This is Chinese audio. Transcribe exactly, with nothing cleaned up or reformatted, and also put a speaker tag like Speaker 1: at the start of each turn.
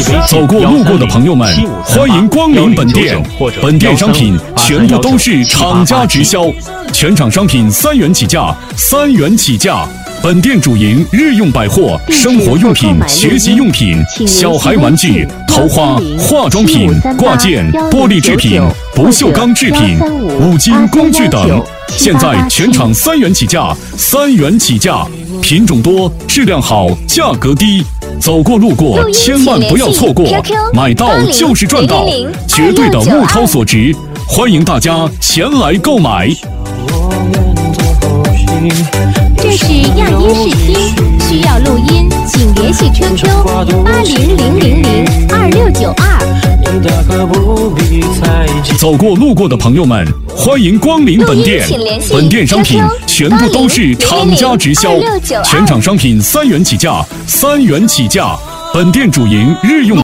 Speaker 1: 走过路过的朋友们，欢迎光临本店。本店商品全部都是厂家直销，全场商品三元起价，三元起价。本店主营日用百货、生活用品、学习用品、小孩玩具、头花、化妆品、挂件、玻璃制品、不锈钢制品、五金工具等。现在全场三元起价，三元起价，品种多，质量好，价格低。走过路过千万不要错过，买到就是赚到，绝对的物超所值，欢迎大家前来购买。
Speaker 2: 这是亚音视听，需要录音请联系 Q Q 八零零零零二六九二。
Speaker 1: 走过路过的朋友们，欢迎光临本店。本店商品全部都是厂家直销，全场商品三元起价，三元起价。本店主营日用